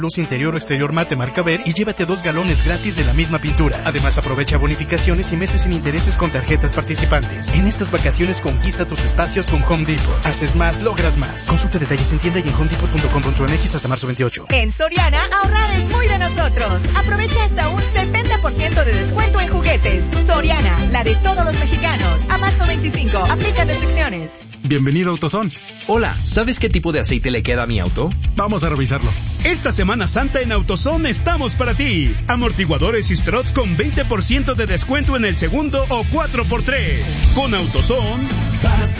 Luz interior o exterior mate marca Ver y llévate 2 galones gratis de la misma pintura. Además, aprovecha bonificaciones y meses sin intereses con tarjetas participantes. En estas vacaciones conquista tus espacios con Home Depot. Haces más, logras más. Consulta detalles en tienda y en homedepot.com.mx hasta marzo 28. En Soriana, ahorrar es muy de nosotros. Aprovecha hasta un 70% de descuento en juguetes. Soriana, la de todos los mexicanos. A marzo 25, aplica restricciones. Bienvenido a AutoZone. Hola, ¿sabes qué tipo de aceite le queda a mi auto? Vamos a revisarlo. Esta Semana Santa en AutoZone estamos para ti. Amortiguadores y struts con 20% de descuento en el segundo o 4x3. Con AutoZone,